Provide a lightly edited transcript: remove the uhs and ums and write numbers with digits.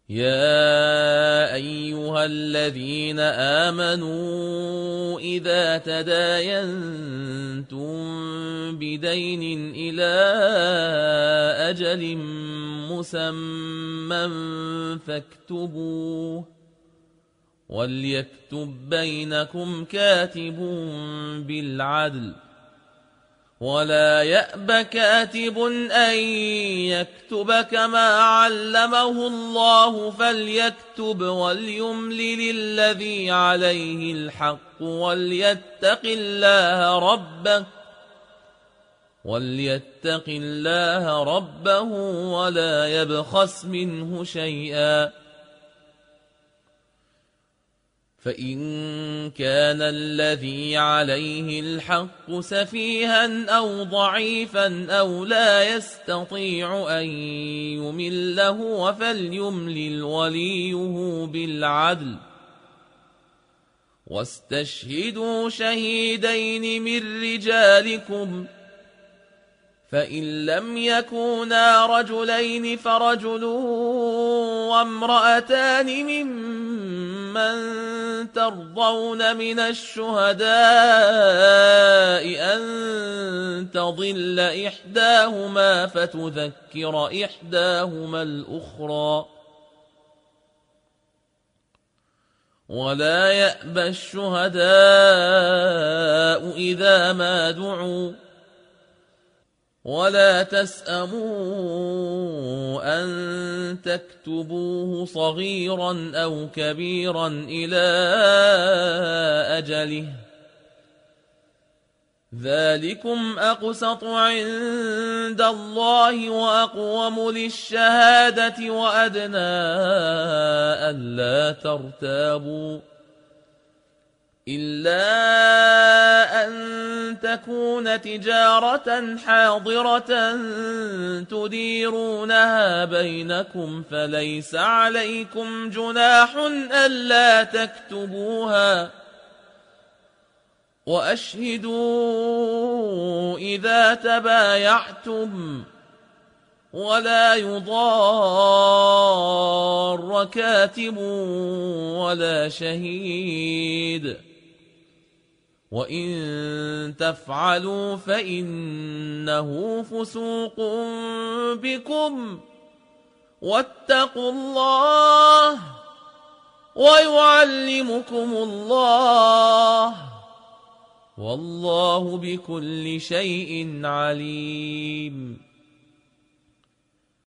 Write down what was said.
يا أيها الذين آمنوا إذا تداينتم بدين إلى أجل مسمى فاكتبوه، وليكتب بينكم كاتب بالعدل، ولا يأب كاتب أن يكتب كما علمه الله فليكتب وليملل الذي عليه الحق وليتق الله ربه ولا يبخس منه شيئا. فإن كان الذي عليه الحق سفيها أو ضعيفا أو لا يستطيع أن يمله فليملل وليه بالعدل، واستشهدوا شهيدين من رجالكم، فإن لم يكونا رجلين فرجل وامرأتان ممن ترضون من الشهداء أن تضل إحداهما فتذكر إحداهما الأخرى، ولا يأبى الشهداء إذا ما دعوا، ولا تسأموا أن تكتبوه صغيرا أو كبيرا إلى أجله، ذلكم أقسط عند الله وأقوم للشهادة وأدنى ألا ترتابوا، إلا أن تكون تجارة حاضرة تديرونها بينكم فليس عليكم جناح ألا تكتبوها، وأشهدوا إذا تبايعتم، ولا يضار كاتب ولا شهيد، وإن تفعلوا فإنه فسوق بكم، واتقوا الله ويعلمكم الله، والله بكل شيء عليم.